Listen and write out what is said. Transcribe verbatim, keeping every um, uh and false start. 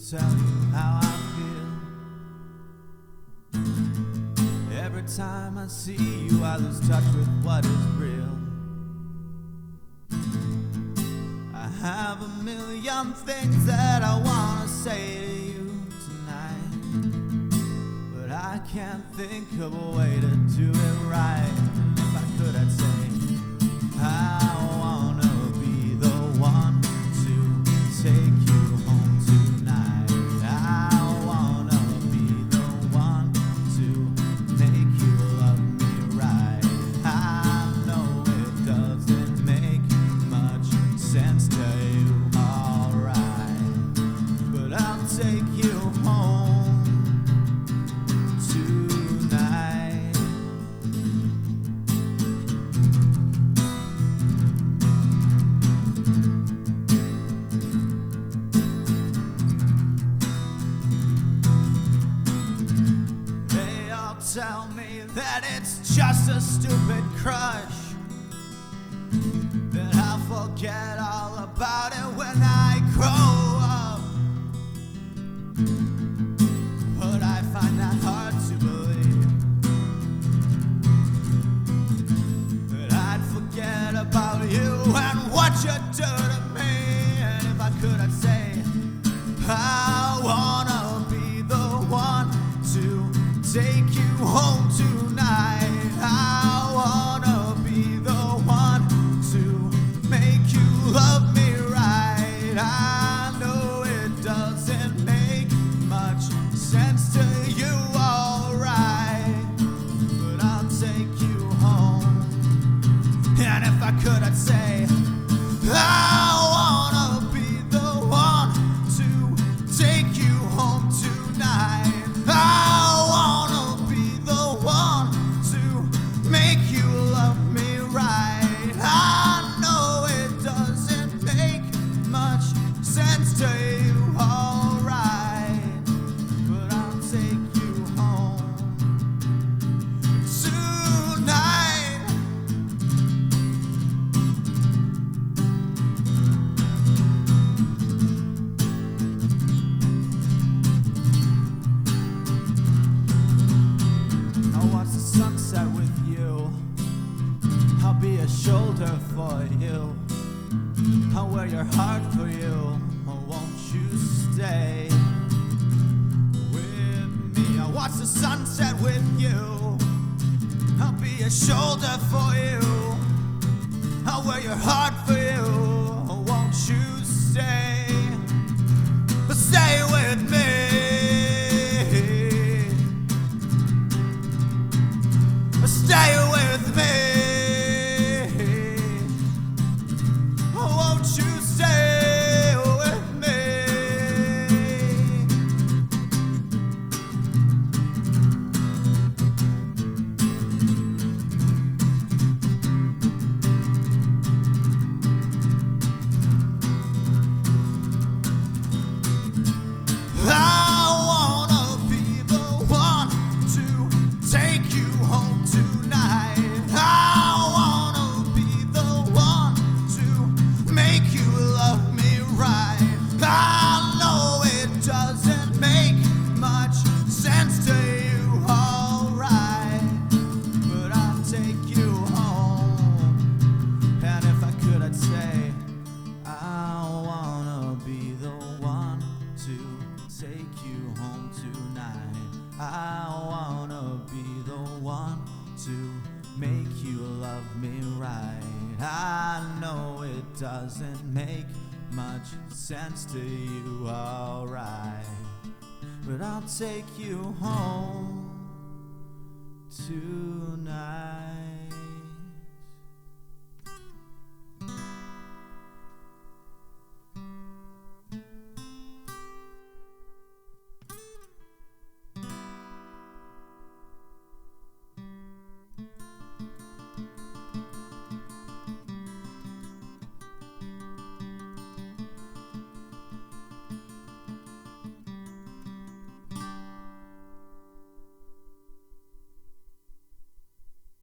tell you how I feel. Every time I see you, I lose touch with what is real. I have a million things that I wanna say to you tonight, but I can't think of a way to do it right. If I could, I'd say I wanna be the one to take you home tonight. I wanna be the one to make you love me right. I know it doesn't make much sense to you, alright, but I'll take you home tonight. They all tell me that it's just a stupid crush, that I'll forget all about it when I grow up. But I find that hard to believe, that I'd forget about you and what you do to me. And if I could, I'd say I wanna be the one to take you home tonight. I wanna be the one to make you love me right. I know it doesn't make much sense to you, alright, but I'll take you home. And if I could, I'd say I wanna be the one to take you home tonight. I wanna be the one to make you love me right. I know it doesn't make much sense to you, alright, but I'll take you home tonight. I'll watch the sunset with you. I'll be a shoulder for you. I'll wear your heart for you. Oh, won't you stay with me? I'll watch the sunset with you. I'll be a shoulder for you. I'll wear your heart for you. Oh, won't you stay? Stay with me. Stay with me. Oh, won't you stay with me? I wanna be the one to take you home tonight. I wanna be the one to make you love me right. I know it doesn't make much sense to you, alright, but I'll take you home. And if I could, I'd say I wanna be the one to take you home tonight. I wanna be the one to make you love me right. I know it doesn't make much sense to you, alright, but I'll take you home tonight.